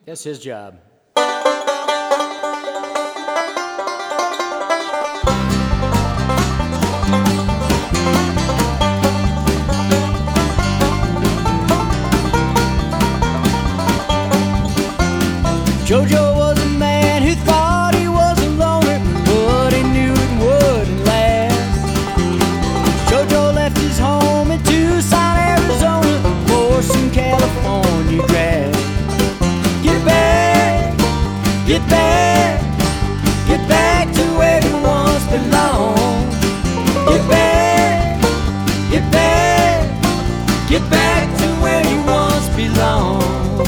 That's his job. Jojo was a man who thought he was a loner, but he knew it wouldn't last. Jojo left his home in Tucson, Arizona, for some California grass. Get back, get back, get back to where you once belonged. Get back, get back, get back to where you once belonged.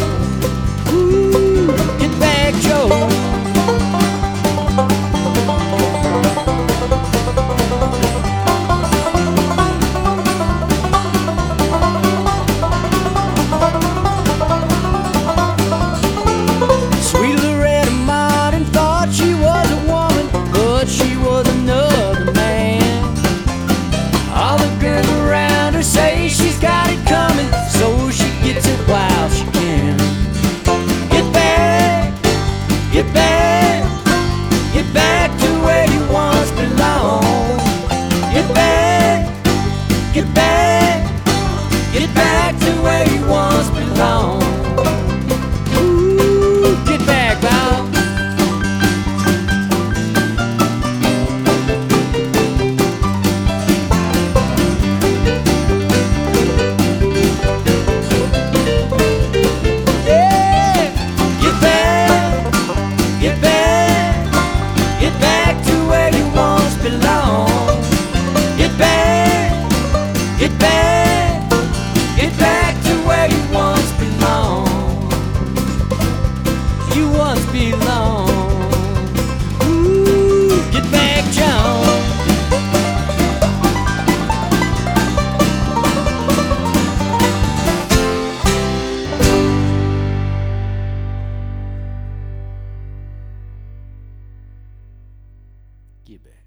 Say she's got it coming, so she gets it while she can. Get back, get back, get back to where you once belonged. Get back, get back, get back to where you once belonged. Ooh, get back, Bob. Get back, get back to where you once belonged. You once belonged. Ooh, get back, John. Get back.